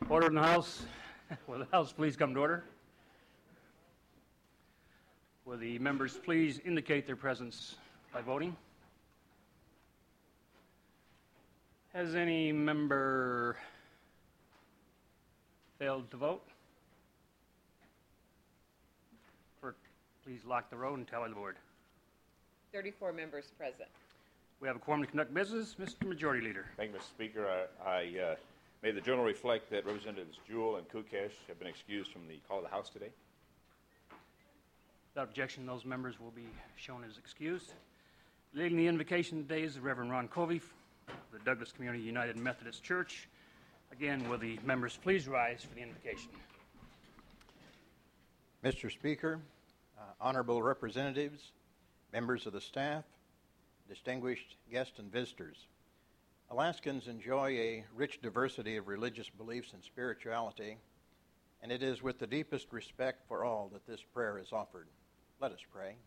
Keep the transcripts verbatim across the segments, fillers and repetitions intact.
Order in the House. Will the House please come to order? Will the members please indicate their presence by voting? Has any member failed to vote? Clerk, please lock the roll and tally the board. thirty-four members present. We have a quorum to conduct business. Mister Majority Leader. Thank you, Mister Speaker. I, I uh, may the journal reflect that Representatives Jewell and Kukesh have been excused from the call of the House today. Without objection, those members will be shown as excused. Leading the invocation today is the Reverend Ron Covey of the Douglas Community United Methodist Church. Again, will the members please rise for the invocation? Mister Speaker, uh, honorable representatives, members of the staff, distinguished guests and visitors, Alaskans enjoy a rich diversity of religious beliefs and spirituality, and it is with the deepest respect for all that this prayer is offered. Let us pray.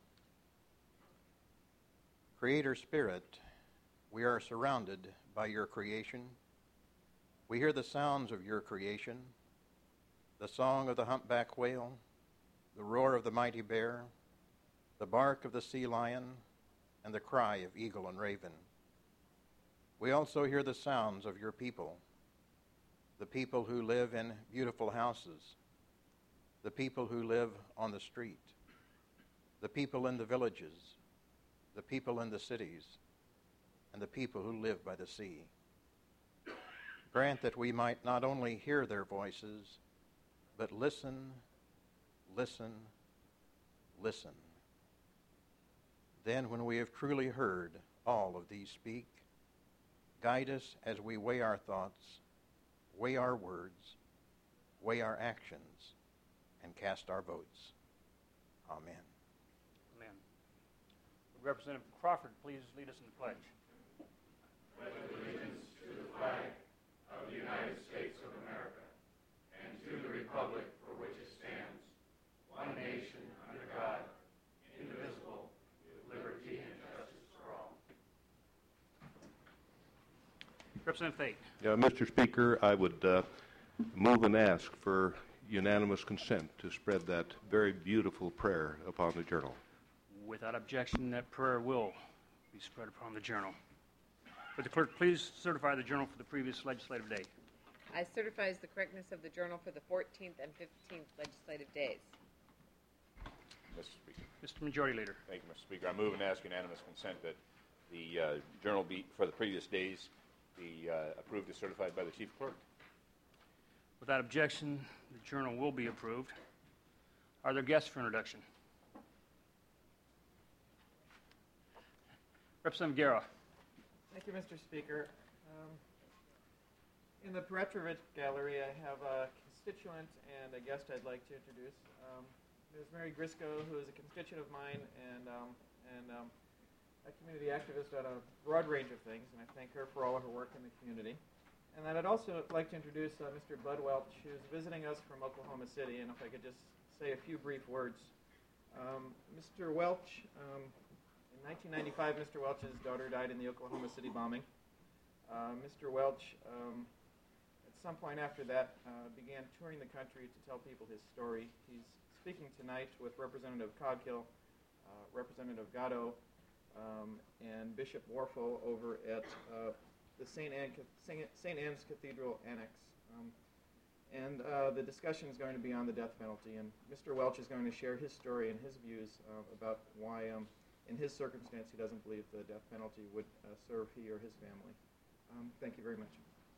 Creator Spirit, we are surrounded by your creation. We hear the sounds of your creation, the song of the humpback whale, the roar of the mighty bear, the bark of the sea lion, and the cry of eagle and raven. We also hear the sounds of your people, the people who live in beautiful houses, the people who live on the street, the people in the villages, the people in the cities, and the people who live by the sea. Grant that we might not only hear their voices, but listen, listen, listen. Then, when we have truly heard all of these speak, guide us as we weigh our thoughts, weigh our words, weigh our actions, and cast our votes. Amen. Amen. Representative Crawford, please lead us in the pledge. Pledge allegiance to the flag of the United States of America and to the republic for which it stands, one nation under God, indivisible, with liberty and justice for all. Representative Fate. Yeah, Mister Speaker, I would uh, move and ask for unanimous consent to spread that very beautiful prayer upon the journal. Without objection, that prayer will be spread upon the journal. Would the clerk please certify the journal for the previous legislative day? I certify the correctness of the journal for the fourteenth and fifteenth legislative days. Mister Speaker. Mister Majority Leader. Thank you, Mister Speaker. I move and ask unanimous consent that the uh, journal be, for the previous days be uh, approved as certified by the Chief Clerk. Without objection, the journal will be approved. Are there guests for introduction? Representative Guerra. Thank you, Mister Speaker. Um, in the Petrovich Gallery, I have a constituent and a guest I'd like to introduce. Um, Miz Mary Grisco, who is a constituent of mine and, um, and um, a community activist on a broad range of things, and I thank her for all of her work in the community. And then I'd also like to introduce uh, Mister Bud Welch, who's visiting us from Oklahoma City, and if I could just say a few brief words. Um, Mister Welch, um, in nineteen ninety-five, Mister Welch's daughter died in the Oklahoma City bombing. Uh, Mister Welch, um, at some point after that, uh, began touring the country to tell people his story. He's speaking tonight with Representative Coghill, uh, Representative Gatto, um, and Bishop Warfel over at uh, the Saint Anne, Saint Anne's Cathedral Annex. Um, and uh, the discussion is going to be on the death penalty, and Mister Welch is going to share his story and his views uh, about why, um, in his circumstance, he doesn't believe the death penalty would uh, serve he or his family. Um, thank you very much.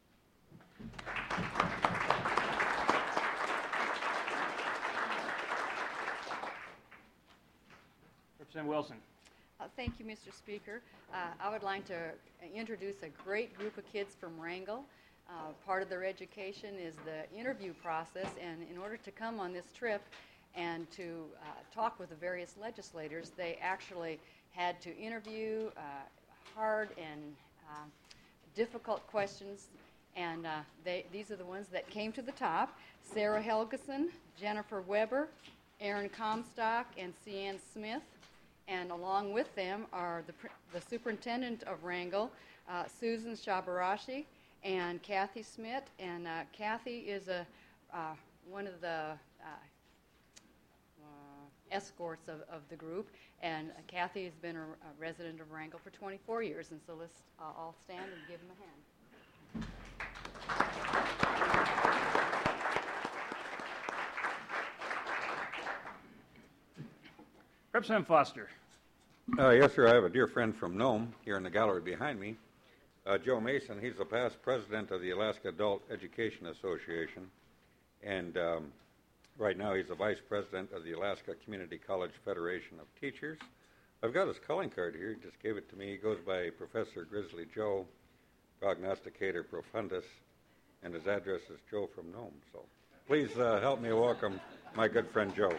Representative Wilson. Uh, thank you, Mister Speaker. Uh, I would like to introduce a great group of kids from Wrangell. Uh, part of their education is the interview process, and in order to come on this trip and to uh, talk with the various legislators, they actually had to interview uh, hard and uh, difficult questions, and uh, they, these are the ones that came to the top. Sarah Helgeson, Jennifer Weber, Aaron Comstock, and Cian Smith. And along with them are the, the superintendent of Wrangell, uh, Susan Shabarashi, and Kathy Smith. And uh, Kathy is a uh, one of the uh, uh, escorts of, of the group, and uh, Kathy has been a, a resident of Wrangell for twenty-four years. And so let's uh, all stand and give them a hand. Representative Foster. Uh, yes, sir. I have a dear friend from Nome here in the gallery behind me, uh, Joe Mason. He's the past president of the Alaska Adult Education Association, and um, right now he's the vice president of the Alaska Community College Federation of Teachers. I've got his calling card here. He just gave it to me. He goes by Professor Grizzly Joe, Prognosticator Profundus, and his address is Joe from Nome. So please uh, help me welcome my good friend Joe.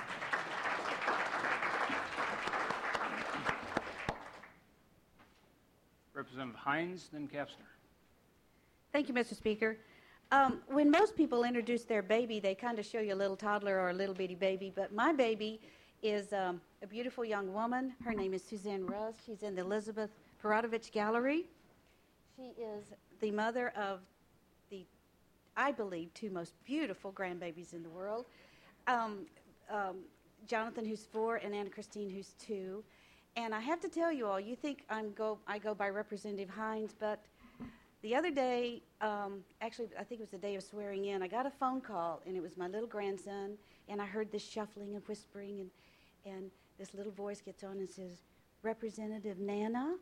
Representative Hines, then Kapsner. Thank you, Mister Speaker. Um, when most people introduce their baby, they kind of show you a little toddler or a little bitty baby, but my baby is um, a beautiful young woman. Her name is Suzanne Rust. She's in the Elizabeth Perodovich Gallery. She is the mother of the, I believe, two most beautiful grandbabies in the world. Um, um, Jonathan, who's four, and Anna Christine, who's two. And I have to tell you all, you think I'm go, I go by Representative Hines, but the other day, um, actually, I think it was the day of swearing in, I got a phone call, and it was my little grandson, and I heard this shuffling and whispering, and, and this little voice gets on and says, Representative Nana?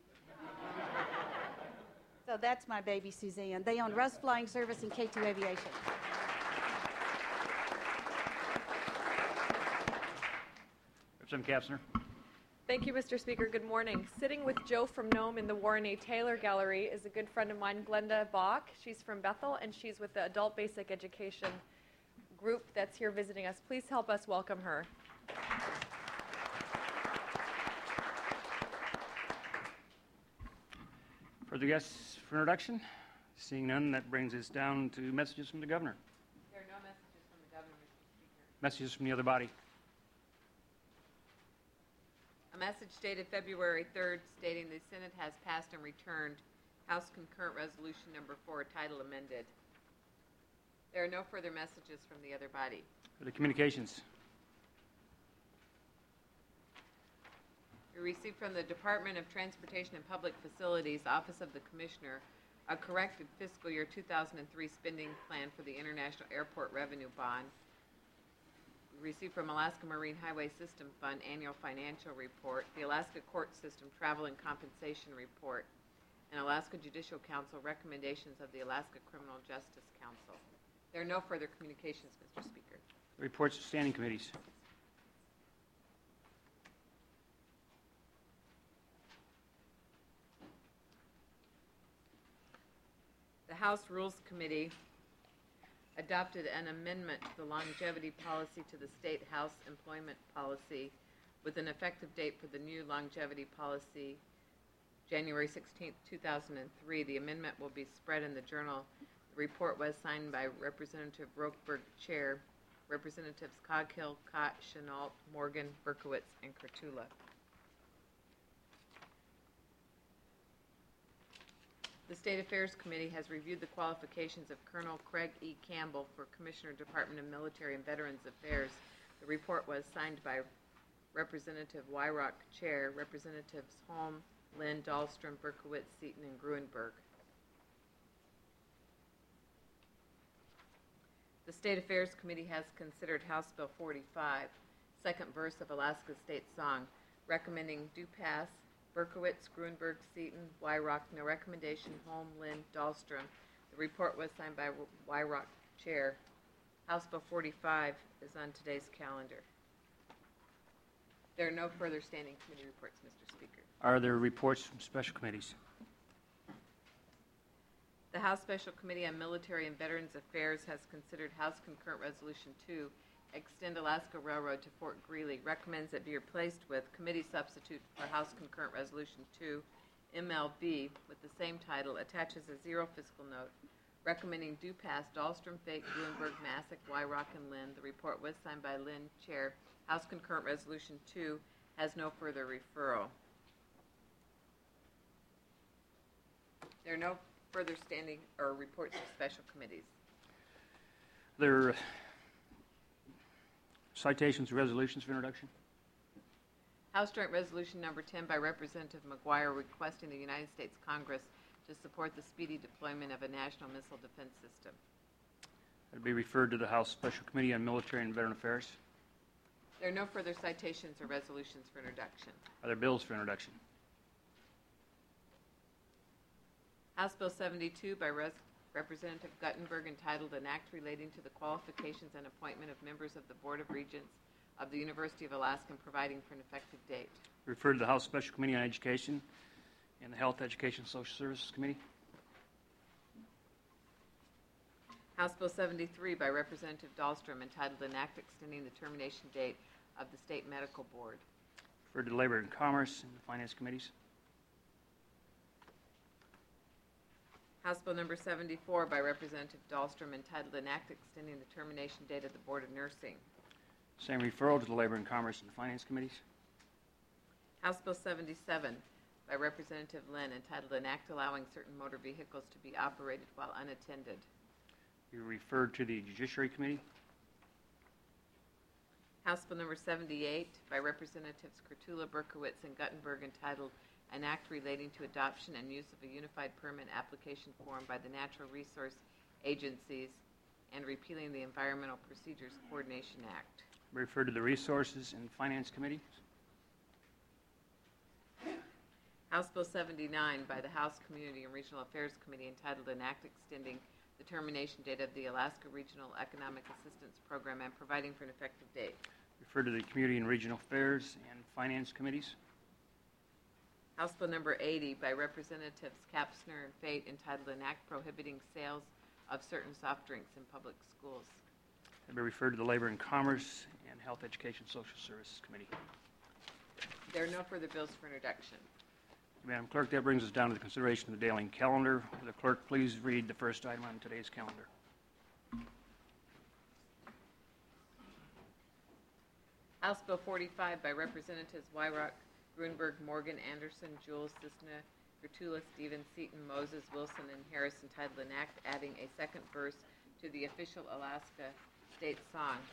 So that's my baby, Suzanne. They own Rust Flying Service and K two Aviation. Representative Kapsner. Thank you, Mister Speaker. Good morning. Sitting with Joe from Nome in the Warren A. Taylor Gallery is a good friend of mine, Glenda Bach. She's from Bethel, and she's with the Adult Basic Education group that's here visiting us. Please help us welcome her. Further guests for introduction? Seeing none, that brings us down to messages from the governor. There are no messages from the governor, Mister Speaker. Messages from the other body. A message dated February third stating the Senate has passed and returned House Concurrent Resolution Number four, title amended. There are no further messages from the other body. For the communications. We received from the Department of Transportation and Public Facilities, Office of the Commissioner, a corrected fiscal year two thousand three spending plan for the International Airport Revenue Bond. We received from Alaska Marine Highway System Fund Annual Financial Report, the Alaska Court System Travel and Compensation Report, and Alaska Judicial Council recommendations of the Alaska Criminal Justice Council. There are no further communications, Mister Speaker. Reports of standing committees. The House Rules Committee adopted an amendment to the longevity policy to the State House Employment Policy with an effective date for the new longevity policy, January sixteenth, two thousand three. The amendment will be spread in the Journal. The report was signed by Representative Rokeberg, Chair, Representatives Coghill, Cott, Chenault, Morgan, Berkowitz, and Kurtula. The State Affairs Committee has reviewed the qualifications of Colonel Craig E. Campbell for Commissioner, Department of Military and Veterans Affairs. The report was signed by Representative Wyrock, Chair, Representatives Holm, Lynn, Dahlstrom, Berkowitz, Seaton, and Gruenberg. The State Affairs Committee has considered House Bill forty-five, second verse of Alaska State Song, recommending do pass. Berkowitz, Gruenberg, Seaton, Wyrock, no recommendation, Holm, Lynn, Dahlstrom. The report was signed by Wyrock, Chair. House Bill forty-five is on today's calendar. There are no further standing committee reports, Mister Speaker. Are there reports from special committees? The House Special Committee on Military and Veterans Affairs has considered House Concurrent Resolution two, Extend Alaska Railroad to Fort Greely, recommends it be replaced with Committee Substitute for House Concurrent Resolution two, M L B, with the same title, attaches a zero fiscal note, recommending do pass Dahlstrom, Fake, Gruenberg, Masick, Wyrock, and Lynn. The report was signed by Lynn, Chair. House Concurrent Resolution two has no further referral. There are no further standing or reports of special committees. There are citations or resolutions for introduction. House Joint Resolution Number ten by Representative McGuire requesting the United States Congress to support the speedy deployment of a national missile defense system. It'll be referred to the House Special Committee on Military and Veteran Affairs. There are no further citations or resolutions for introduction. Are there bills for introduction? House Bill seventy-two by Res- Representative Guttenberg entitled An Act Relating to the Qualifications and Appointment of Members of the Board of Regents of the University of Alaska and providing for an effective date. Referred to the House Special Committee on Education and the Health, Education, and Social Services Committee. House Bill seventy-three by Representative Dahlstrom entitled An Act Extending the Termination Date of the State Medical Board. Referred to the Labor and Commerce and the Finance Committees. House Bill number seventy-four by Representative Dahlstrom entitled An Act Extending the Termination Date of the Board of Nursing. Same referral to the Labor and Commerce and the Finance Committees. House Bill seventy-seven by Representative Lynn entitled An Act Allowing Certain Motor Vehicles to be Operated While Unattended. You referred to the Judiciary Committee. House Bill number seventy-eight by Representatives Kurtula, Berkowitz, and Guttenberg entitled An Act Relating to Adoption and Use of a Unified Permit Application Form by the Natural Resource Agencies and repealing the Environmental Procedures Coordination Act. Referred to the Resources and Finance Committee. House Bill seventy-nine by the House Community and Regional Affairs Committee entitled An Act Extending the Termination Date of the Alaska Regional Economic Assistance Program and providing for an effective date. Referred to the Community and Regional Affairs and Finance Committees. House Bill number eighty by Representatives Kapsner and Fate entitled An Act Prohibiting Sales of Certain Soft Drinks in Public Schools. It'll be referred to the Labor and Commerce and Health, Education, Social Services Committee. There are no further bills for introduction. Madam Clerk, that brings us down to the consideration of the daily calendar. Will the clerk please read the first item on today's calendar? House Bill forty-five by Representatives Wyrock, Grunberg, Morgan, Anderson, Jules, Cisna, Gertula, Stevens, Seaton, Moses, Wilson, and Harris entitled An Act Adding a Second Verse to the Official Alaska State Song.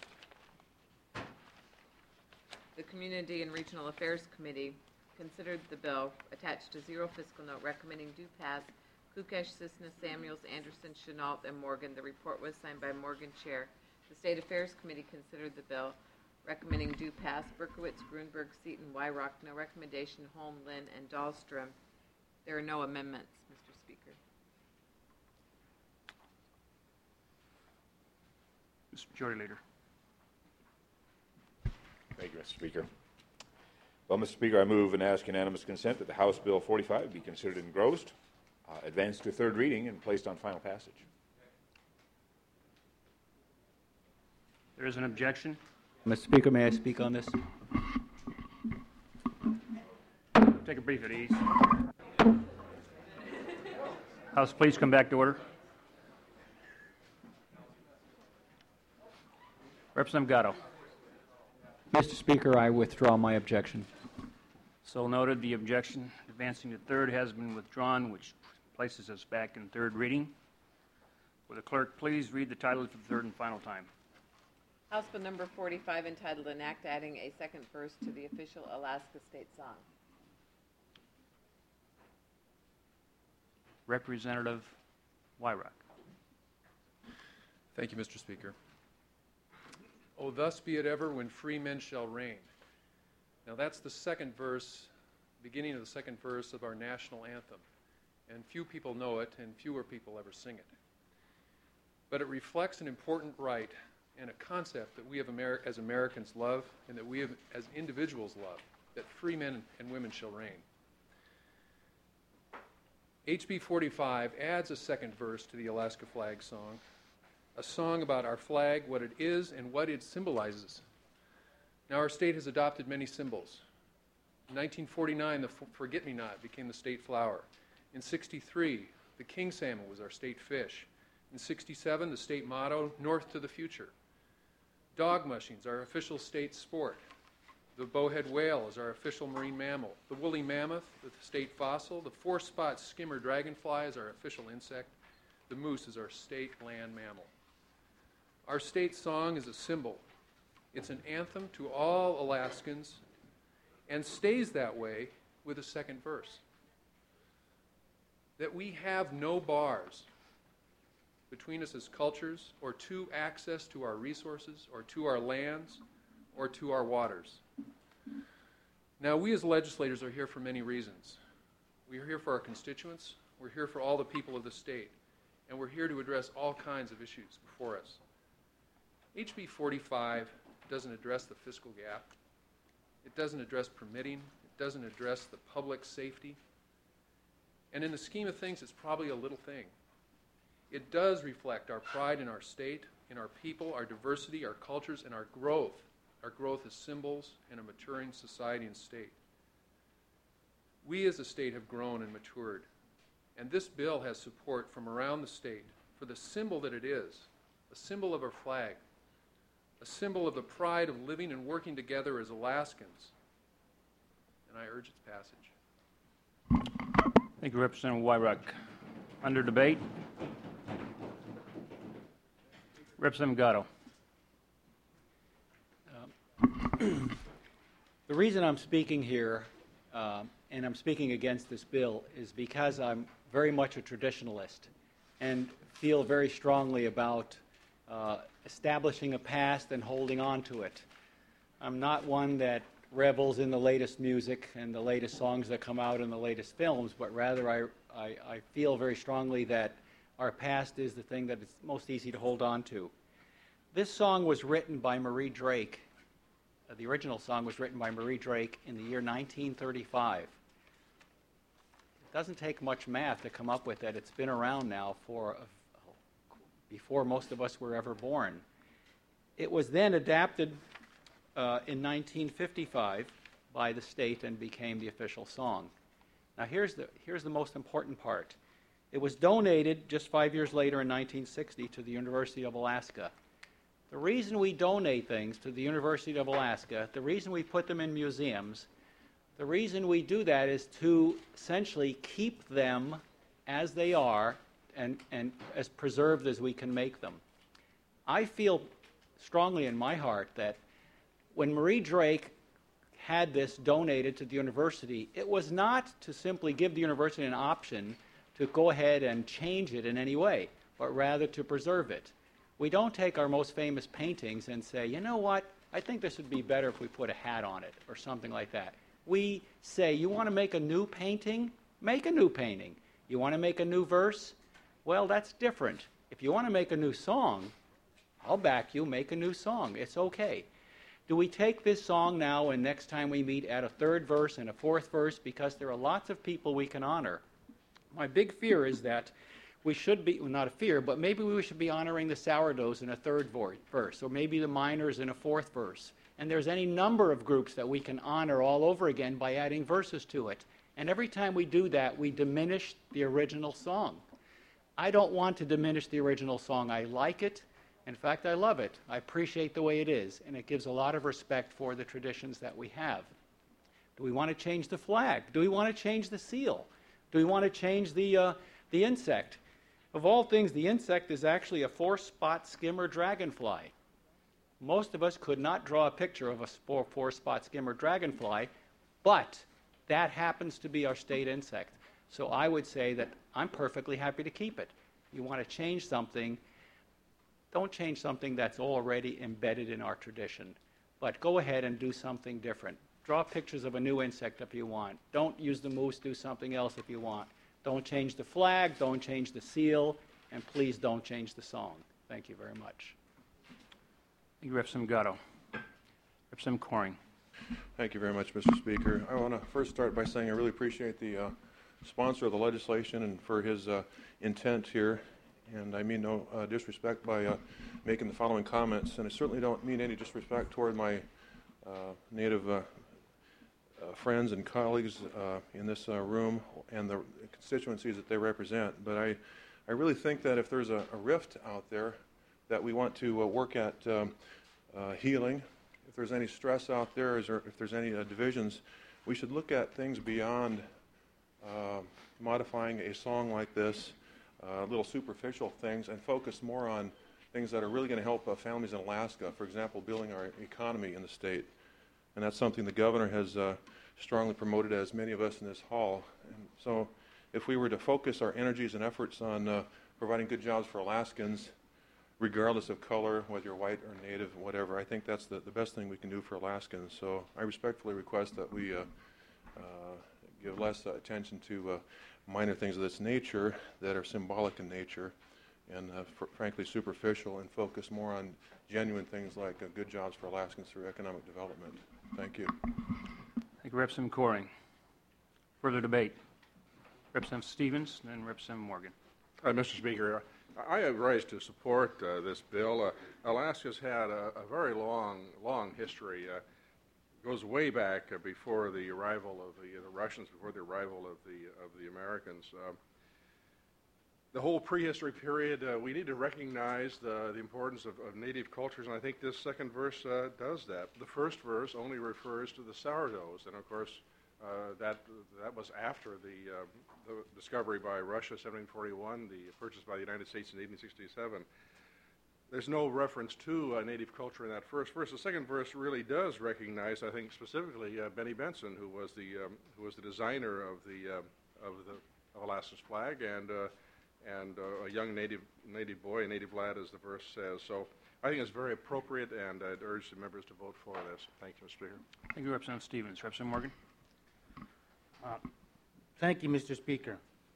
The Community and Regional Affairs Committee considered the bill attached to zero fiscal note recommending due pass Kukesh, Cisna, Samuels, Anderson, Chenault, and Morgan. The report was signed by Morgan Chair. The State Affairs Committee considered the bill recommending due pass Berkowitz, Grunberg, Seaton, Wyrock. No recommendation Holm, Lynn, and Dahlstrom. There are no amendments, Mister Speaker. Mister Majority Leader. Thank you, Mister Speaker. Well, Mister Speaker, I move and ask unanimous consent that the House Bill forty-five be considered engrossed, uh, advanced to third reading, and placed on final passage. There is an objection. Mister Speaker, may I speak on this? Take a brief at ease. House, please come back to order. Representative Gatto. Mister Speaker, I withdraw my objection. So noted. The objection advancing to third has been withdrawn, which places us back in third reading. Will the clerk please read the title for the third and final time? House Bill number forty-five entitled An Act Adding a Second Verse to the Official Alaska State Song. Representative Wyrock. Thank you, Mister Speaker. Oh, thus be it ever when free men shall reign. Now that's the second verse, beginning of the second verse of our national anthem. And few people know it, and fewer people ever sing it. But it reflects an important right and a concept that we have Amer- as Americans love, and that we have, as individuals love, that free men and women shall reign. H B forty-five adds a second verse to the Alaska flag song, a song about our flag, what it is, and what it symbolizes. Now, our state has adopted many symbols. In nineteen forty-nine, the forget-me-not became the state flower. In sixty-three, the king salmon was our state fish. In sixty-seven, the state motto, North to the Future. Dog mushings, our official state sport. The bowhead whale is our official marine mammal. The woolly mammoth, the state fossil. The four-spot skimmer dragonfly is our official insect. The moose is our state land mammal. Our state song is a symbol. It's an anthem to all Alaskans and stays that way with a second verse. That we have no bars between us as cultures or to access to our resources or to our lands or to our waters. Now, we as legislators are here for many reasons. We are here for our constituents, we're here for all the people of the state, and we're here to address all kinds of issues before us. H B forty-five doesn't address the fiscal gap. It doesn't address permitting. It doesn't address the public safety. And in the scheme of things, it's probably a little thing. It does reflect our pride in our state, in our people, our diversity, our cultures, and our growth. Our growth as symbols in a maturing society and state. We as a state have grown and matured, and this bill has support from around the state for the symbol that it is, a symbol of our flag, a symbol of the pride of living and working together as Alaskans, and I urge its passage. Thank you, Representative Wyruck. Under debate. Representative Gatto. The reason I'm speaking here, uh, and I'm speaking against this bill, is because I'm very much a traditionalist and feel very strongly about uh, establishing a past and holding on to it. I'm not one that revels in the latest music and the latest songs that come out in the latest films, but rather I, I, I feel very strongly that our past is the thing that is most easy to hold on to. This song was written by Marie Drake. Uh, the original song was written by Marie Drake in the year nineteen thirty-five. It doesn't take much math to come up with that. It's been around now for uh, before most of us were ever born. It was then adapted uh, in nineteen fifty-five by the state and became the official song. Now here's the, here's the most important part. It was donated just five years later in nineteen sixty to the University of Alaska. The reason we donate things to the University of Alaska, the reason we put them in museums, the reason we do that is to essentially keep them as they are and, and as preserved as we can make them. I feel strongly in my heart that when Marie Drake had this donated to the university, it was not to simply give the university an option to go ahead and change it in any way, but rather to preserve it. We don't take our most famous paintings and say, you know what, I think this would be better if we put a hat on it or something like that. We say, you want to make a new painting? Make a new painting. You want to make a new verse? Well, that's different. If you want to make a new song, I'll back you, make a new song. It's okay. Do we take this song now and next time we meet add a third verse and a fourth verse because there are lots of people we can honor? My big fear is that we should be, well, not a fear, but maybe we should be honoring the sourdoughs in a third verse, or maybe the miners in a fourth verse. And there's any number of groups that we can honor all over again by adding verses to it. And every time we do that, we diminish the original song. I don't want to diminish the original song. I like it. In fact, I love it. I appreciate the way it is, and it gives a lot of respect for the traditions that we have. Do we want to change the flag? Do we want to change the seal? Do we want to change the, uh, the insect? Of all things, the insect is actually a four-spot skimmer dragonfly. Most of us could not draw a picture of a four-spot skimmer dragonfly, but that happens to be our state insect. So I would say that I'm perfectly happy to keep it. You want to change something, don't change something that's already embedded in our tradition, but go ahead and do something different. Draw pictures of a new insect if you want. Don't use the moose, do something else if you want. Don't change the flag, don't change the seal, and please don't change the song. Thank you very much. Thank you, Representative Gatto. Representative Coring. Thank you very much, Mister Speaker. I want to first start by saying I really appreciate the uh, sponsor of the legislation and for his uh, intent here. And I mean no uh, disrespect by uh, making the following comments. And I certainly don't mean any disrespect toward my uh, Native uh, uh, friends and colleagues uh, in this uh, room and the constituencies that they represent. But I, I really think that if there's a, a rift out there that we want to uh, work at um, uh, healing, if there's any stress out there, is there, if there's any uh, divisions, we should look at things beyond uh, modifying a song like this, uh, little superficial things, and focus more on things that are really going to help uh, families in Alaska. For example, building our economy in the state. And that's something the governor has uh, strongly promoted, as many of us in this hall. And so if we were to focus our energies and efforts on uh, providing good jobs for Alaskans, regardless of color, whether you're white or native, whatever, I think that's the, the best thing we can do for Alaskans. So I respectfully request that we uh, uh, give less uh, attention to uh, minor things of this nature that are symbolic in nature and uh, fr frankly superficial, and focus more on genuine things like uh, good jobs for Alaskans through economic development. Thank you. Thank you, Representative Coring. Further debate. Representative Stevens, then Representative Morgan. Uh, Mister Speaker, I have raised to support uh, this bill. Uh, Alaska's had a, a very long, long history. Uh, goes way back uh, before the arrival of the, uh, the Russians, before the arrival of the of the Americans. Uh, the whole prehistory period, uh, we need to recognize the, the importance of, of native cultures, and I think this second verse uh, does that. The first verse only refers to the sourdoughs, and of course, uh, that that was after the, uh, the discovery by Russia, seventeen forty-one, the purchase by the United States in eighteen sixty-seven. There's no reference to uh, native culture in that first verse. The second verse really does recognize, I think, specifically uh, Benny Benson, who was the um, who was the designer of the uh, of the of Alaska's flag, and uh, and uh, a young native native boy, a native lad, as the verse says. So I think it's very appropriate, and I'd urge the members to vote for this. Thank you, Mister Speaker. Thank you, Representative Stevens. Representative Morgan. Uh, thank you, Mister Speaker.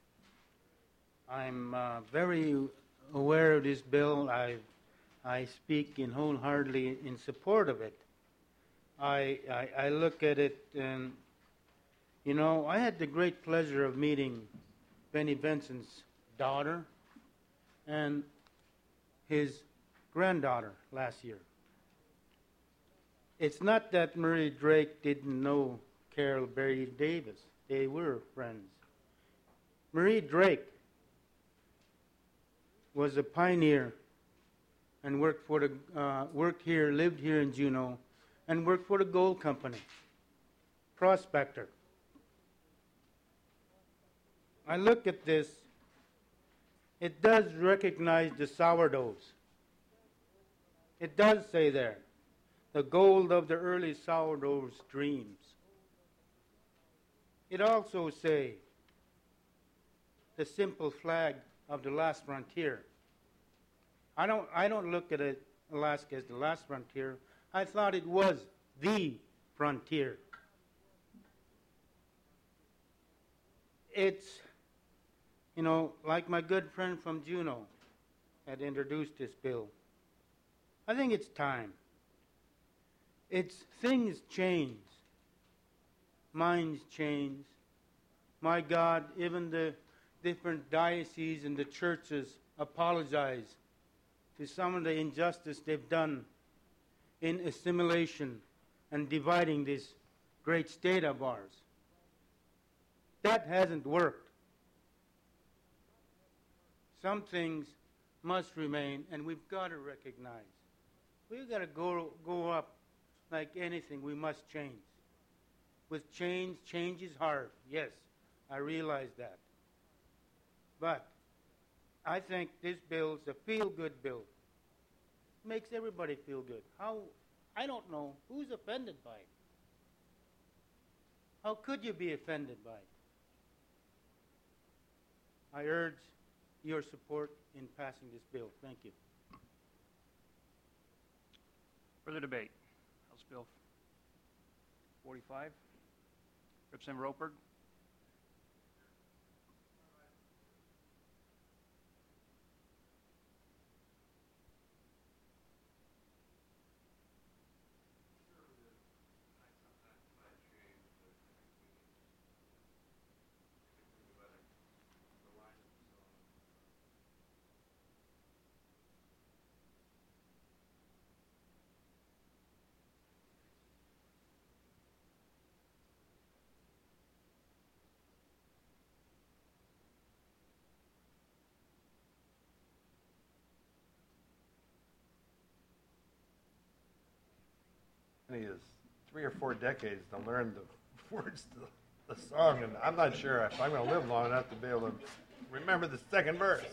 I'm uh, very aware of this bill. I I speak in wholeheartedly in support of it. I, I I look at it, and you know, I had the great pleasure of meeting Benny Benson's daughter and his granddaughter last year. It's not that Murray Drake didn't know Carol Berry Davis. They were friends. Marie Drake was a pioneer and worked for the uh, worked here, lived here in Juneau, and worked for the gold company, prospector. I look at this. It does recognize the sourdoughs. It does say there, the gold of the early sourdough's dreams. It also say the simple flag of the last frontier. I don't, I don't look at it, Alaska as the last frontier. I thought it was the frontier. It's, you know, like my good friend from Juneau had introduced this bill. I think it's time. It's things change. Minds change. My God, even the different dioceses and the churches apologize to some of the injustice they've done in assimilation and dividing this great state of ours. That hasn't worked. Some things must remain, and we've got to recognize. We've got to go, go up like anything. We must change. With change, change is hard. Yes, I realize that. But I think this bill is a feel-good bill. It makes everybody feel good. How? I don't know who's offended by it. How could you be offended by it? I urge your support in passing this bill. Thank you. Further debate. House Bill forty-five. Representative Ropeberg. me is three or four decades to learn the words to the song, and I'm not sure if I'm going to live long enough to be able to remember the second verse.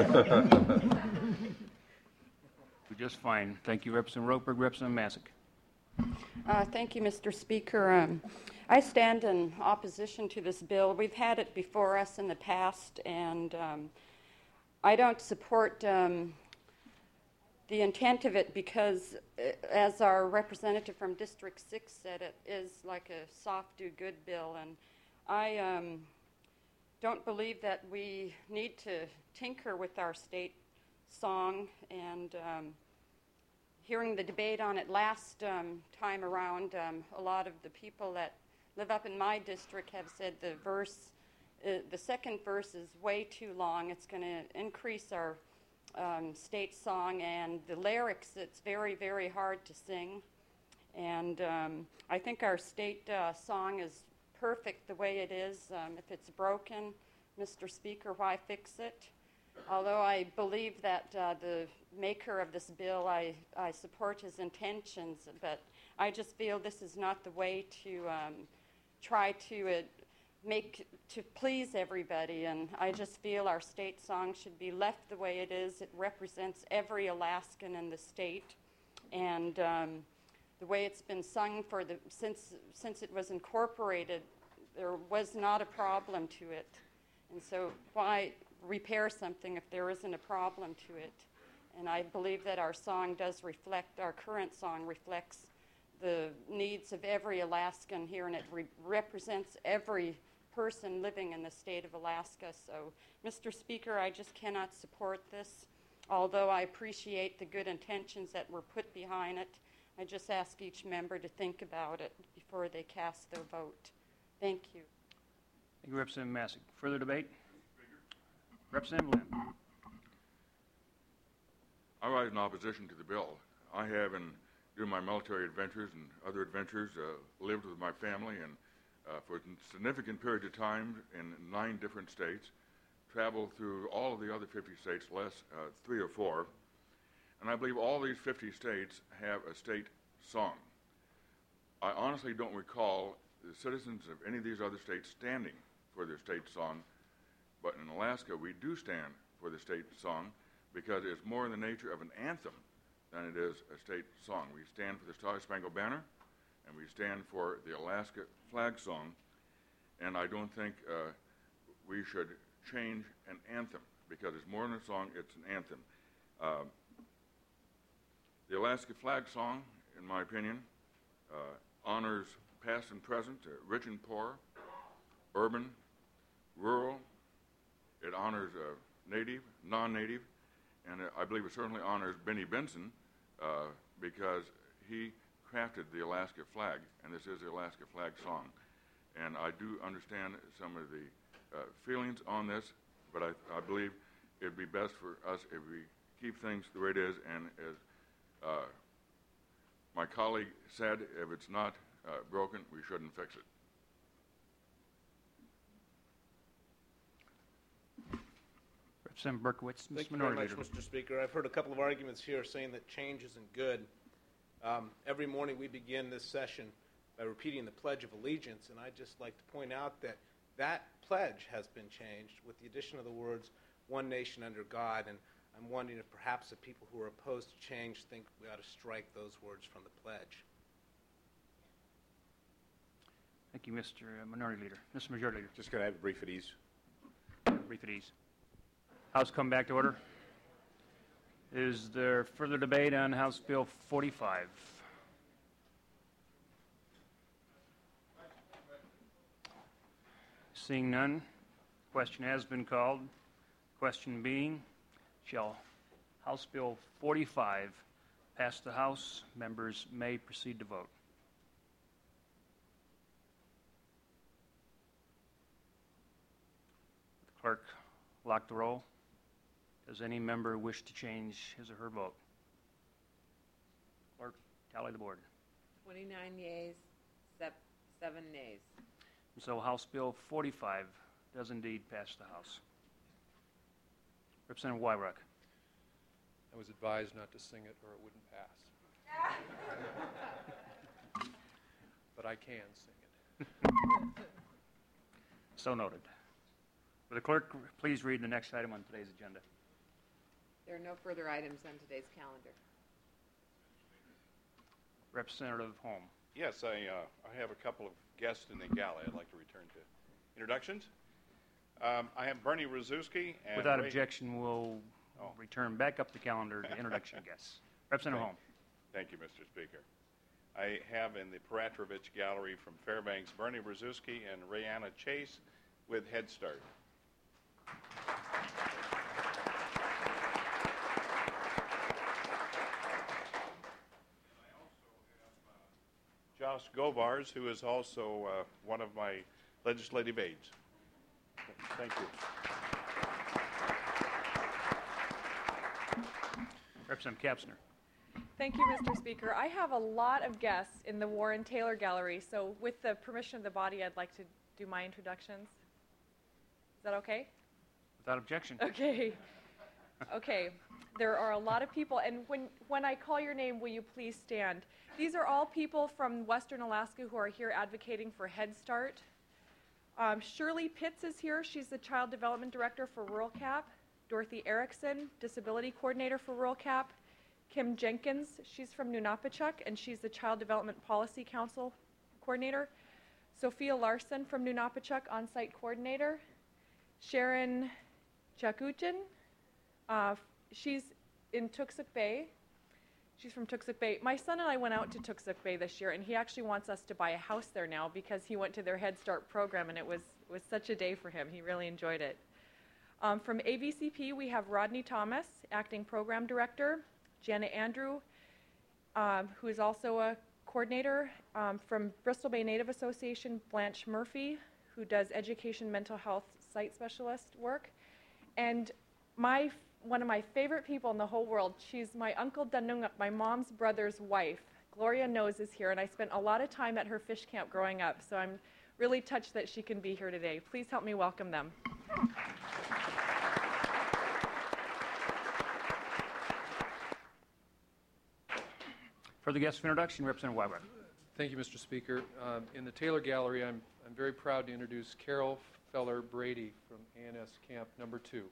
Just fine. Thank you, Representative Ropeberg. Representative Masick. Uh, thank you, Mister Speaker. Um, I stand in opposition to this bill. We've had it before us in the past, and um, I don't support um, the intent of it because, uh, as our representative from District six said, it is like a soft do-good bill, and I um, don't believe that we need to tinker with our state song, and um, hearing the debate on it last um, time around, um, a lot of the people that live up in my district have said the verse, uh, the second verse is way too long. It's going to increase our um, state song, and the lyrics, it's very, very hard to sing. And um, I think our state uh, song is perfect the way it is. Um, if it's broken, Mister Speaker, why fix it? Although I believe that uh, the maker of this bill, I, I support his intentions, but I just feel this is not the way to um, try to uh, make, to please everybody, and I just feel our state song should be left the way it is. It represents every Alaskan in the state, and um, the way it's been sung for the, since, since it was incorporated, there was not a problem to it, and so why repair something if there isn't a problem to it? And I believe that our song does reflect, our current song reflects the needs of every Alaskan here, and it re- represents every person living in the state of Alaska. So, Mister Speaker, I just cannot support this. Although I appreciate the good intentions that were put behind it, I just ask each member to think about it before they cast their vote. Thank you. Thank you, Representative Masick. Further debate? Representative Lynn. I rise in opposition to the bill. I have, in during my military adventures and other adventures, uh, lived with my family and uh, for a significant period of time in nine different states, traveled through all of the other fifty states, less uh, three or four, and I believe all these fifty states have a state song. I honestly don't recall the citizens of any of these other states standing for their state song, but in Alaska we do stand for the state song because it's more in the nature of an anthem than it is a state song. We stand for the Star-Spangled Banner, and we stand for the Alaska flag song, and I don't think uh, we should change an anthem because it's more than a song, it's an anthem. Uh, the Alaska flag song, in my opinion, uh, honors past and present, uh, rich and poor, urban, rural. It honors uh, native, non-native, and uh, I believe it certainly honors Benny Benson uh, because he crafted the Alaska flag, and this is the Alaska flag song. And I do understand some of the uh, feelings on this, but I, I believe it would be best for us if we keep things the way it is, and as uh, my colleague said, if it's not uh, broken, we shouldn't fix it. Representative Berkowitz, Thank you Minority very much, Leader. Mister Speaker. I've heard a couple of arguments here saying that change isn't good. Um, every morning we begin this session by repeating the Pledge of Allegiance, and I'd just like to point out that that pledge has been changed with the addition of the words, one nation under God, and I'm wondering if perhaps the people who are opposed to change think we ought to strike those words from the pledge. Thank you, Mister Minority Leader. Mister Majority Leader. Just going to have a brief at ease. Brief at ease. House come back to order. Is there further debate on House Bill forty-five? Seeing none, question has been called. Question being, shall House Bill forty-five pass the House? Members may proceed to vote. The clerk lock the roll. Does any member wish to change his or her vote? Clerk, tally the board. twenty-nine yeas, sep- seven nays. And so House Bill forty-five does indeed pass the House. Representative Wyrock. I was advised not to sing it or it wouldn't pass. but I can sing it. So noted. Will the clerk please read the next item on today's agenda? There are no further items on today's calendar. Representative Holm. Yes, I, uh, I have a couple of guests in the gala I'd like to return to. Introductions. Um, I have Bernie Rzuski. And Without Ray... objection, we'll oh. return back up the calendar to introduction guests. Representative Holm. Thank you, Mister Speaker. I have in the Peratrovich Gallery from Fairbanks, Bernie Rzuski and Rayanna Chase with Head Start. Josh Gobars, who is also uh, one of my legislative aides. Thank you. Representative Kapsner. Thank you, Mister Speaker. I have a lot of guests in the Warren Taylor Gallery, so with the permission of the body, I'd like to do my introductions. Is that okay? Without objection. Okay. Okay. There are a lot of people, and when, when I call your name, will you please stand? These are all people from Western Alaska who are here advocating for Head Start. Um, Shirley Pitts is here. She's the Child Development Director for Rural Cap. Dorothy Erickson, Disability Coordinator for Rural Cap. Kim Jenkins, she's from Nunapachuk, and she's the Child Development Policy Council Coordinator. Sophia Larson from Nunapachuk, On-Site Coordinator. Sharon Chakuchin, uh, she's in Tuxuk Bay. She's from Tuxuk Bay. My son and I went out to Tuxuk Bay this year, and he actually wants us to buy a house there now because he went to their Head Start program, and it was, was such a day for him. He really enjoyed it. Um, from A V C P, we have Rodney Thomas, Acting Program Director. Janet Andrew, um, who is also a coordinator. Um, from Bristol Bay Native Association, Blanche Murphy, who does education mental health site specialist work. And my one of my favorite people in the whole world, she's my Uncle Danungak, my mom's brother's wife. Gloria Nose is here, and I spent a lot of time at her fish camp growing up, so I'm really touched that she can be here today. Please help me welcome them. For the guest of introduction, Representative Weiber. Thank you, Mister Speaker. Um, in the Taylor Gallery, I'm, I'm very proud to introduce Carol Feller Brady from A N S Camp Number Two.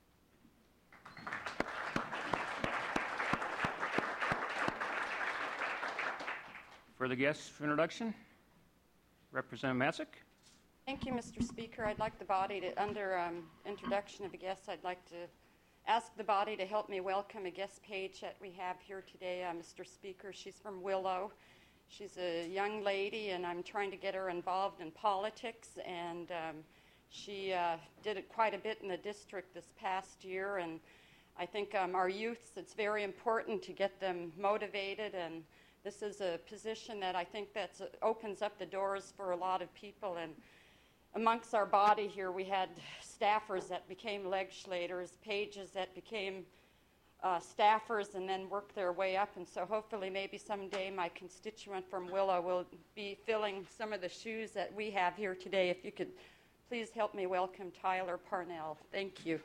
For the guest of introduction, Representative Matzek. Thank you, Mister Speaker. I'd like the body to, under um, introduction of a guest, I'd like to ask the body to help me welcome a guest page that we have here today, uh, Mister Speaker. She's from Willow. She's a young lady, and I'm trying to get her involved in politics, and um, she uh, did it quite a bit in the district this past year, and I think um, our youths, it's very important to get them motivated, and this is a position that I think that uh, opens up the doors for a lot of people. And amongst our body here, we had staffers that became legislators, pages that became uh, staffers and then worked their way up. And so hopefully maybe someday my constituent from Willow will be filling some of the shoes that we have here today. If you could please help me welcome Tyler Parnell. Thank you.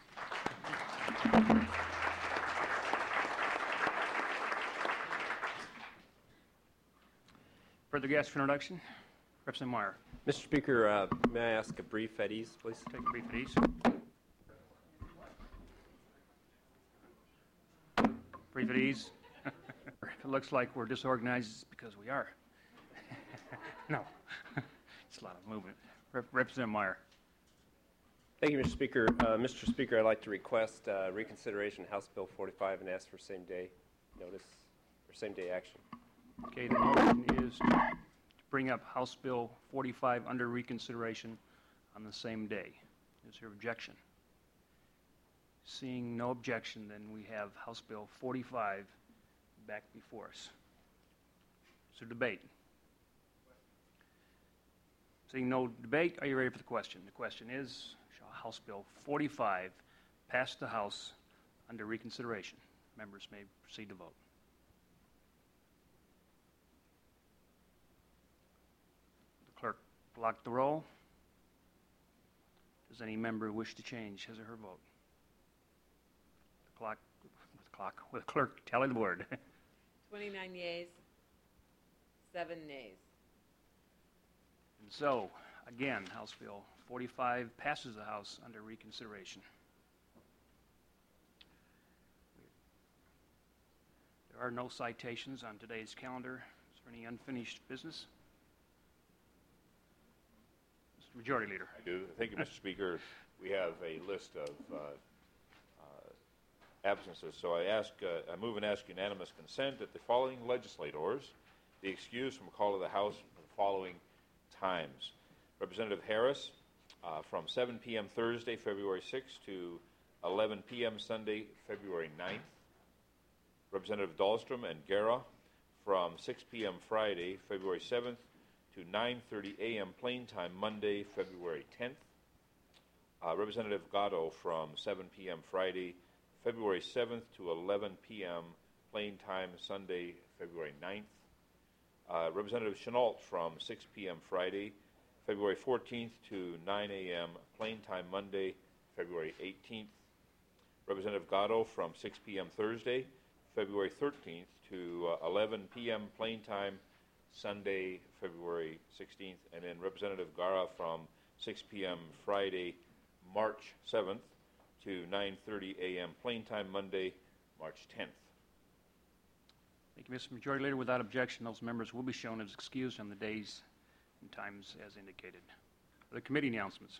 Further guest for introduction, Representative Meyer. Mister Speaker, uh, may I ask a brief at ease, please? Take a brief at ease. Brief at ease. If it looks like we're disorganized, it's because we are. No, it's a lot of movement. Rep- Representative Meyer. Thank you, Mister Speaker. Uh, Mister Speaker, I'd like to request uh, reconsideration of House Bill forty-five and ask for same-day notice or same-day action. Okay, the motion is to bring up House Bill forty-five under reconsideration on the same day. Is there objection? Seeing no objection, then we have House Bill forty-five back before us. Is there debate? Seeing no debate, are you ready for the question? The question is, shall House Bill forty-five pass the House under reconsideration? Members may proceed to vote. The clerk block the roll. Does any member wish to change his or her vote? The clock, with the clock, with the clerk, tally the board. twenty-nine yeas, seven nays. And so, again, House Bill forty-five passes the House under reconsideration. There are no citations on today's calendar. Is there any unfinished business? Mister Majority Leader. I do. Thank you, Mister Speaker. We have a list of uh, uh, absences, so I ask, uh, I move and ask unanimous consent that the following legislators be excused from a call to the House for the following times. Representative Harris, uh, from seven p.m. Thursday, February sixth to eleven p.m. Sunday, February ninth. Representative Dahlstrom and Guerra, from six p.m. Friday, February seventh to nine thirty a.m. Plain Time Monday, February tenth. Uh, Representative Gatto, from seven p.m. Friday, February seventh to eleven p.m. Plain Time Sunday, February ninth. Uh, Representative Chenault, from six p.m. Friday, February fourteenth to nine a.m. Plain Time Monday, February eighteenth. Representative Gatto, from six p.m. Thursday, February thirteenth to uh, eleven p.m. Plain Time Sunday, February sixteenth. And then Representative Gara, from six p.m. Friday, March seventh to nine thirty a.m. Plain Time Monday, March tenth. Thank you, Mister Majority Leader. Without objection, those members will be shown as excused on the days and times as indicated. The committee announcements.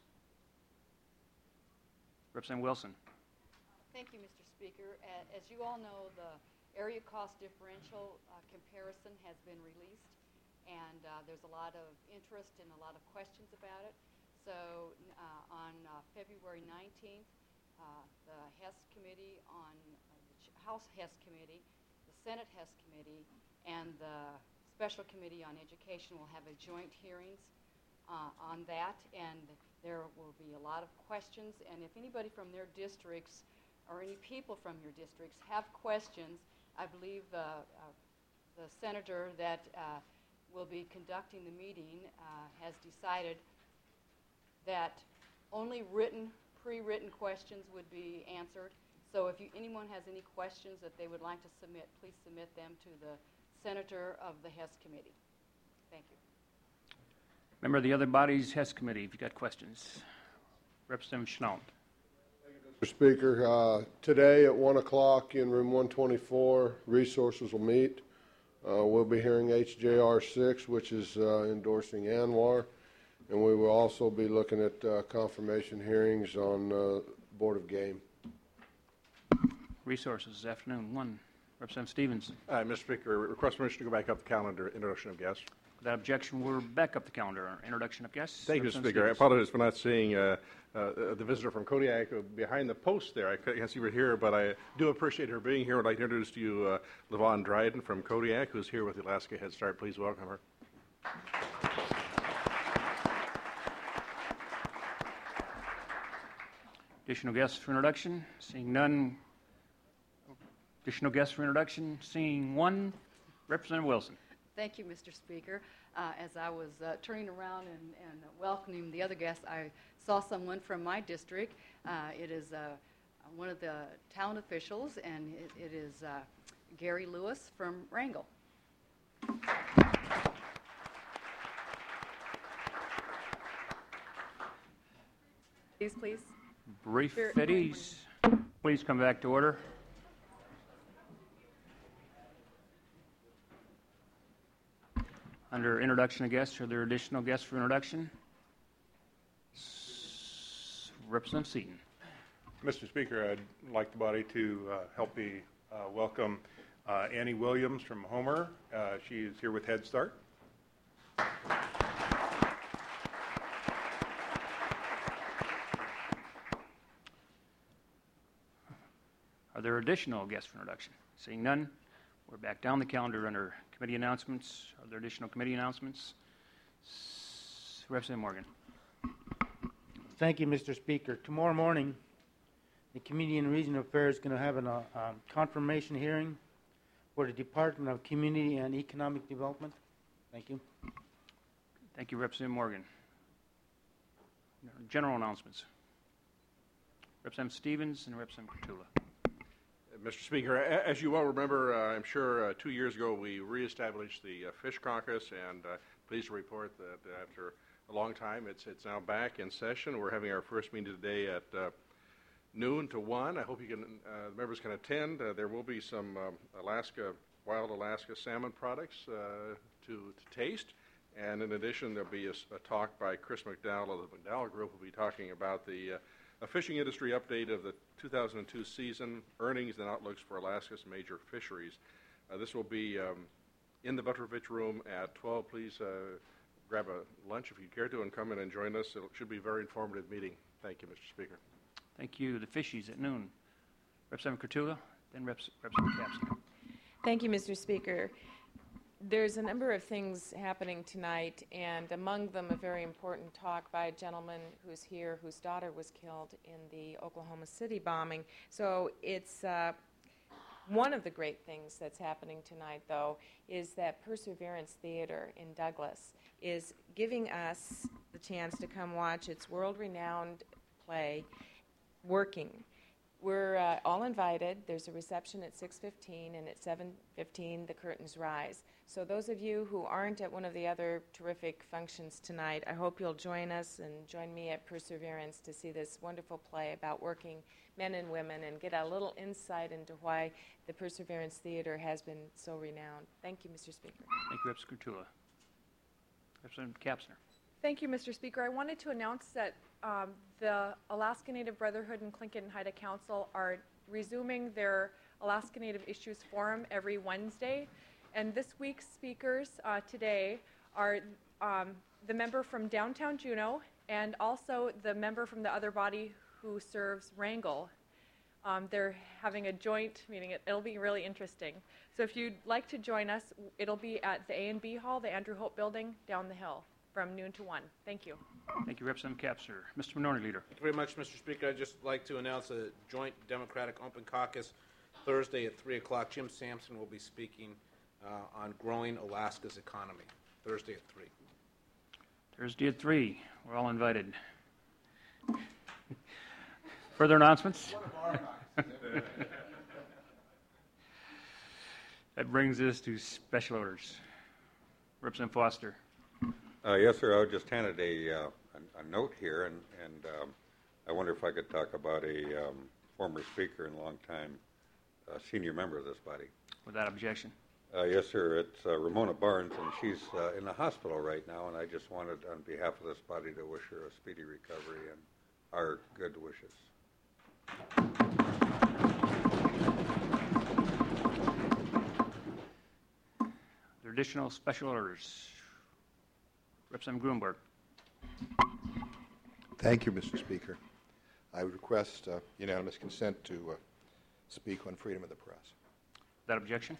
Representative Wilson. Thank you, Mister Speaker. As you all know, the area cost differential uh, comparison has been released, and uh, there's a lot of interest and a lot of questions about it. So uh, on uh, February nineteenth, uh, the Hess Committee on uh, the House Hess Committee, the Senate Hess Committee, and the Special Committee on Education will have a joint hearings uh, on that, and there will be a lot of questions. And if anybody from their districts or any people from your districts have questions, I believe uh, uh, the senator that uh, will be conducting the meeting uh, has decided that only written, pre-written questions would be answered. So if you, anyone has any questions that they would like to submit, please submit them to the senator of the Hess Committee. Thank you. Member of the other body's Hess Committee, if you've got questions. Representative Chenault. Mister Speaker, uh, today at one o'clock in room one twenty-four, resources will meet. Uh, we'll be hearing H J R six, which is uh, endorsing ANWR, and we will also be looking at uh, confirmation hearings on uh, Board of Game. Resources this afternoon. One. Representative Stevens. Uh, Mister Speaker, request permission to go back up the calendar. Introduction of guests. Without objection, we're back up the calendar. Introduction of guests. Thank you, Mister Speaker. I apologize for not seeing uh, uh, the visitor from Kodiak behind the post there. I can't see her here, but I do appreciate her being here. I'd like to introduce to you uh, Levon Dryden from Kodiak, who's here with the Alaska Head Start. Please welcome her. Additional guests for introduction. Seeing none. Additional guests for introduction. Seeing one. Representative Wilson. Thank you, Mister Speaker. Uh, as I was uh, turning around and, and welcoming the other guests, I saw someone from my district. Uh, it is uh, one of the town officials, and it, it is uh, Gary Lewis from Wrangell. Please, please. Brief Here- at ease. Please come back to order. Under introduction of guests, are there additional guests for introduction? S- Representative Seaton. Mister Speaker, I'd like the body to uh, help me uh, welcome uh, Annie Williams from Homer. Uh, she is here with Head Start. Are there additional guests for introduction? Seeing none, we're back down the calendar under committee announcements. Are there additional committee announcements? S- Representative Morgan. Thank you, Mister Speaker. Tomorrow morning, the Committee on Regional Affairs is going to have a uh, um, confirmation hearing for the Department of Community and Economic Development. Thank you. Thank you, Representative Morgan. General announcements. Representative Stevens and Representative Kurtula. Mister Speaker, a- as you well remember, uh, I'm sure uh, two years ago we reestablished the uh, Fish Caucus, and uh, pleased to report that after a long time. It's it's now back in session. We're having our first meeting today at uh, noon to one. I hope you can uh, the members can attend. Uh, there will be some um, Alaska wild Alaska salmon products uh, to to taste, and in addition, there'll be a, a talk by Chris McDowell of the McDowell Group. Will be talking about the uh, a fishing industry update of the two thousand two season, earnings and outlooks for Alaska's major fisheries. Uh, this will be um, in the Butrovich room at twelve. Please uh, grab a lunch if you care to and come in and join us. It should be a very informative meeting. Thank you, Mister Speaker. Thank you. The fishies at noon. Representative Kurtula, then Reps- Representative Capson. Thank you, Mister Speaker. There's a number of things happening tonight, and among them a very important talk by a gentleman who's here whose daughter was killed in the Oklahoma City bombing. So it's uh, one of the great things that's happening tonight, though, is that Perseverance Theater in Douglas is giving us the chance to come watch its world-renowned play, Working. We're uh, all invited. There's a reception at six fifteen, and at seven fifteen the curtains rise. So those of you who aren't at one of the other terrific functions tonight, I hope you'll join us and join me at Perseverance to see this wonderful play about working men and women and get a little insight into why the Perseverance Theater has been so renowned. Thank you, Mister Speaker. Thank you, Representative Kurtula. Representative Kapsner. Thank you, Mister Speaker. I wanted to announce that um, the Alaska Native Brotherhood and Tlingit and Haida Council are resuming their Alaska Native Issues Forum every Wednesday. And this week's speakers uh, today are um, the member from downtown Juneau and also the member from the other body who serves Wrangell. Um, they're having a joint meeting. It, it'll be really interesting. So if you'd like to join us, it'll be at the A and B Hall, the Andrew Hope Building, down the hill from noon to one. Thank you. Thank you, Representative Kapsner. Mister Minority Leader. Thank you very much, Mister Speaker. I'd just like to announce a joint Democratic Open Caucus Thursday at three o'clock. Jim Sampson will be speaking uh, on growing Alaska's economy, Thursday at three. Thursday at three. We're all invited. Further announcements? That brings us to special orders. Representative Foster. Uh, yes, sir. I just handed a, uh, a, a note here, and, and um, I wonder if I could talk about a um, former speaker and longtime uh, senior member of this body. Without objection. Uh, yes, sir. It's uh, Ramona Barnes, and she's uh, in the hospital right now, and I just wanted, on behalf of this body, to wish her a speedy recovery and our good wishes. There are additional special orders. Representative Gruenberg. Thank you, Mister Speaker. I would request uh, unanimous consent to uh, speak on freedom of the press. Without objection.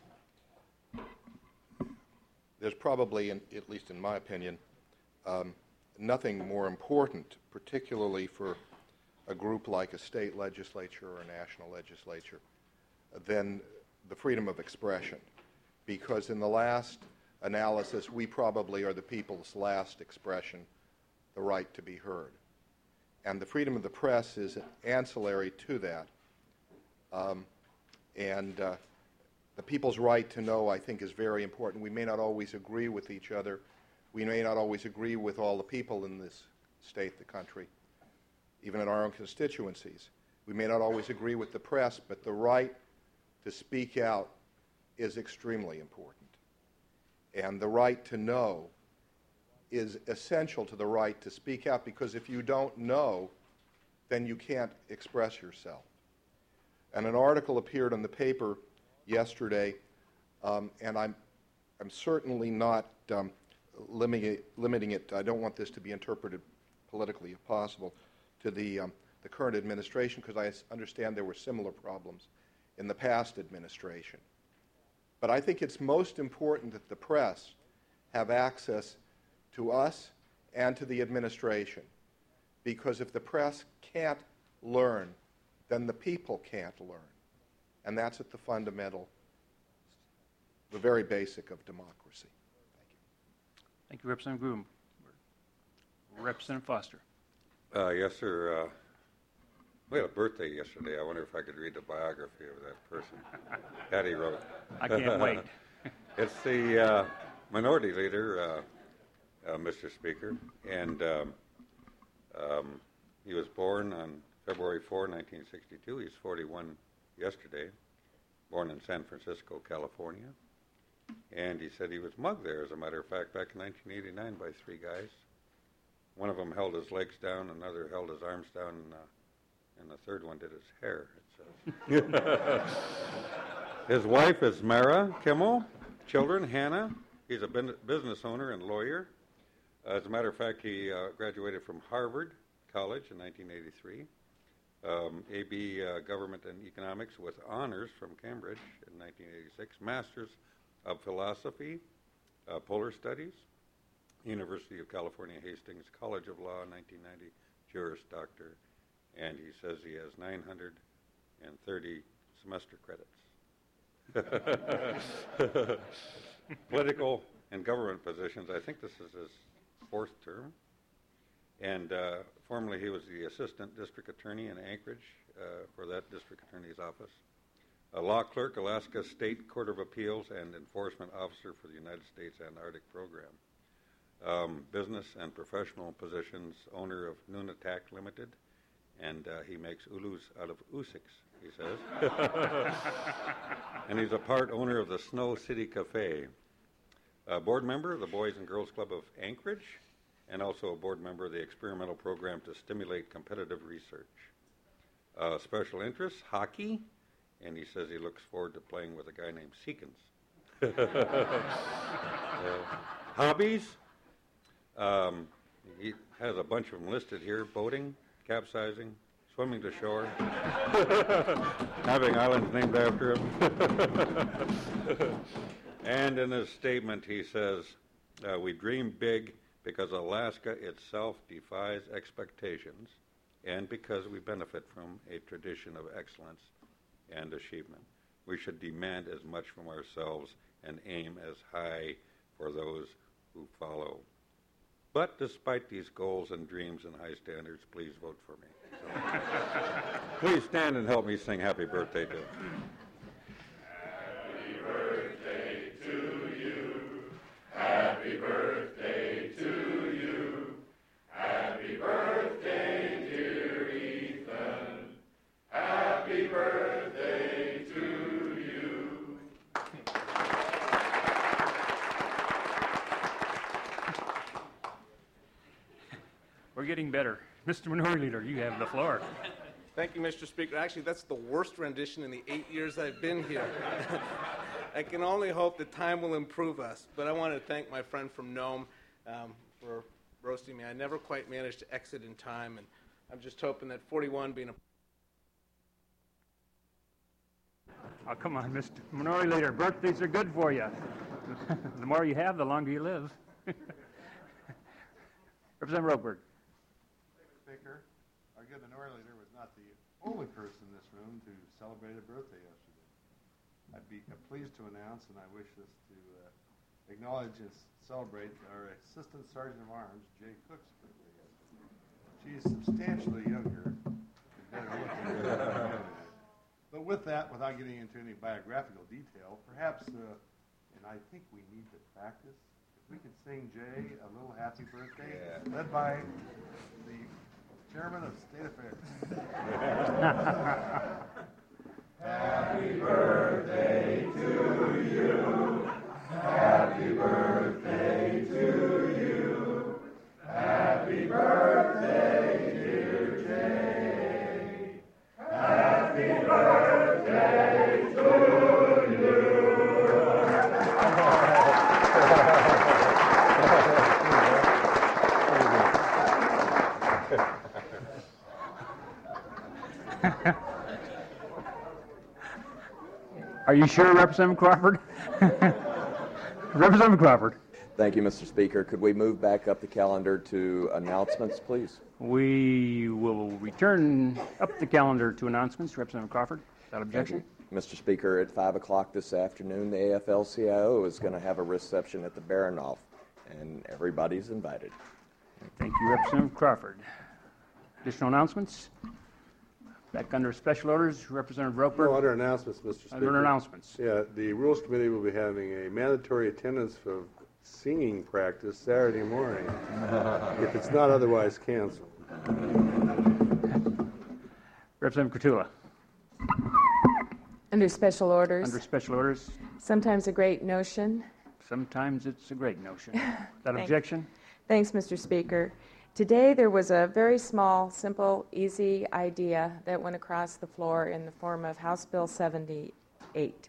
There's probably, in, at least in my opinion, um, nothing more important, particularly for a group like a state legislature or a national legislature, than the freedom of expression. Because in the last analysis, we probably are the people's last expression, the right to be heard. And the freedom of the press is ancillary to that. Um, and uh, the people's right to know, I think, is very important. We may not always agree with each other. We may not always agree with all the people in this state, the country, even in our own constituencies. We may not always agree with the press, but the right to speak out is extremely important. And the right to know is essential to the right to speak out, because if you don't know, then you can't express yourself. And an article appeared in the paper yesterday, um, and I'm, I'm certainly not um, limiting it, limiting it, I don't want this to be interpreted politically if possible, to the, um, the current administration, because I understand there were similar problems in the past administration. But I think it's most important that the press have access to us and to the administration, because if the press can't learn, then the people can't learn. And that's at the fundamental, the very basic of democracy. Thank you. Thank you, Representative Groom. Representative Foster. Uh, yes, sir. Uh, we had a birthday yesterday. I wonder if I could read the biography of that person. Patty wrote. I can't wait. It's the uh, minority leader, uh, uh, Mister Speaker. And um, um, he was born on February fourth, nineteen sixty-two. He's forty-one yesterday, born in San Francisco, California. And he said he was mugged there, as a matter of fact, back in nineteen eighty-nine by three guys. One of them held his legs down, another held his arms down, and, uh, and the third one did his hair, it says. His wife is Mara Kimmel, children, Hannah. He's a bin- business owner and lawyer. Uh, as a matter of fact, he uh, graduated from Harvard College in nineteen eighty-three. Um, A B uh, Government and Economics with honors from Cambridge in nineteen eighty-six. Masters of Philosophy, uh, Polar Studies, University of California, Hastings College of Law, nineteen ninety, Juris Doctor. And he says he has nine hundred thirty semester credits. Political and government positions. I think this is his fourth term. And uh, formerly he was the assistant district attorney in Anchorage uh, for that district attorney's office. A law clerk, Alaska State Court of Appeals, and enforcement officer for the United States Antarctic Program. Um, business and professional positions, owner of Nunatak Limited, and uh, he makes ulus out of usiks, he says. And he's a part owner of the Snow City Cafe. A board member of the Boys and Girls Club of Anchorage, and also a board member of the experimental program to stimulate competitive research. Uh, special interests, hockey, and he says he looks forward to playing with a guy named Seekins. uh, hobbies, um, he has a bunch of them listed here: boating, capsizing, swimming to shore, having islands named after him. And in his statement he says, uh, we dream big because Alaska itself defies expectations and because we benefit from a tradition of excellence and achievement. We should demand as much from ourselves and aim as high for those who follow. But despite these goals and dreams and high standards, please vote for me. So, please stand and help me sing happy birthday to him. Happy birthday to you. Happy birthday to you. Happy birthday, dear Ethan. Happy birthday to you. We're getting better. Mister Minority Leader, you have the floor. Thank you, Mister Speaker. Actually, that's the worst rendition in the eight years I've been here. I can only hope that time will improve us. But I want to thank my friend from Nome um, for roasting me. I never quite managed to exit in time, and I'm just hoping that forty-one being a... Oh, come on, Mister Minority Leader. Birthdays are good for you. The more you have, the longer you live. Representative Rokeberg. Speaker, our good minority leader was not the only person in this room to celebrate a birthday yesterday. I'd be pleased to announce, and I wish this to uh, acknowledge and celebrate our Assistant Sergeant of Arms, Jay Cook's birthday yesterday. She's substantially younger and better looking. But with that, without getting into any biographical detail, perhaps, uh, and I think we need to practice, if we could sing Jay a little happy birthday, yeah. led by the Chairman of State Affairs. Happy birthday to you. Happy birthday to you. Happy birthday, dear Jay. Happy birthday to you. Are you sure, Representative Crawford? Representative Crawford. Thank you, Mister Speaker. Could we move back up the calendar to announcements, please? We will return up the calendar to announcements. Representative Crawford, without objection. Mister Speaker, at five o'clock this afternoon, the A F L C I O is going to have a reception at the Baranoff, and everybody's invited. Thank you, Representative Crawford. Additional announcements? Back under special orders, Representative Roper. No, under announcements, Mister Speaker. Under announcements. Yeah, the Rules Committee will be having a mandatory attendance of singing practice Saturday morning, if it's not otherwise canceled. Representative Kurtula. Under special orders. Under special orders. Sometimes a great notion. Sometimes it's a great notion. Without Thank- objection. Thanks, Mister Speaker. Today there was a very small, simple, easy idea that went across the floor in the form of House Bill seventy-eight.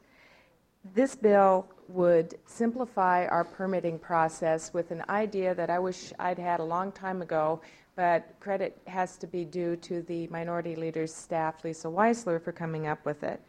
This bill would simplify our permitting process with an idea that I wish I'd had a long time ago, but credit has to be due to the Minority Leader's staff, Lisa Weisler, for coming up with it.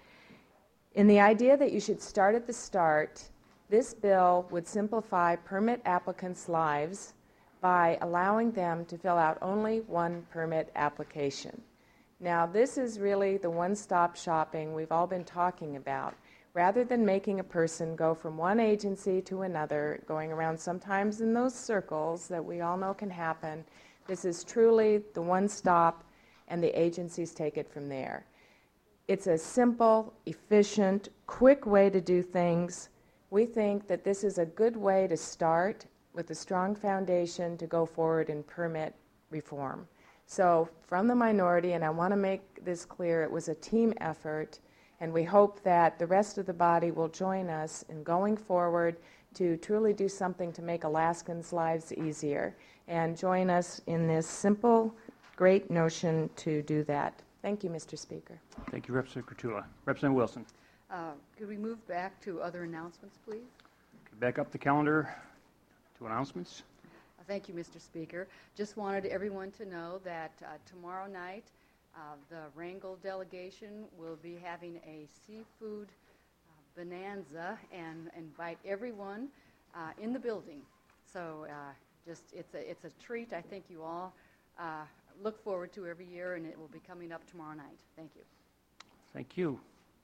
In the idea that you should start at the start, this bill would simplify permit applicants' lives by allowing them to fill out only one permit application. Now, this is really the one-stop shopping we've all been talking about. Rather than making a person go from one agency to another, going around sometimes in those circles that we all know can happen, this is truly the one-stop, and the agencies take it from there. It's a simple, efficient, quick way to do things. We think that this is a good way to start with a strong foundation to go forward in permit reform. So from the minority, and I want to make this clear, it was a team effort, and we hope that the rest of the body will join us in going forward to truly do something to make Alaskans' lives easier, and join us in this simple, great notion to do that. Thank you, Mister Speaker. Thank you, Representative Kurtula. Representative Wilson. Uh, Could we move back to other announcements, please? Back up the calendar to announcements. Uh, Thank you, Mister Speaker. Just wanted everyone to know that uh, tomorrow night uh, the Wrangell delegation will be having a seafood uh, bonanza and invite everyone uh, in the building. So uh, just it's a it's a treat. I think you all uh, look forward to every year, and it will be coming up tomorrow night. Thank you. Thank you.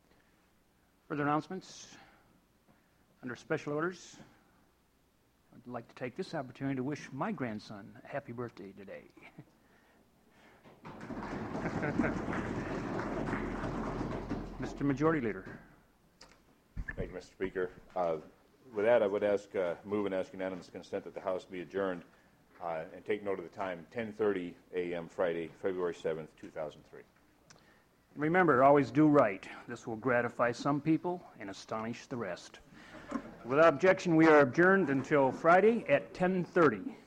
Further announcements? Under special orders, I'd like to take this opportunity to wish my grandson a happy birthday today. Mister Majority Leader. Thank you, Mister Speaker. Uh, with that, I would ask, uh, move and ask unanimous consent that the House be adjourned, uh, and take note of the time, ten thirty a m Friday, February seventh, two thousand three. Remember, always do right. This will gratify some people and astonish the rest. Without objection, we are adjourned until Friday at ten thirty.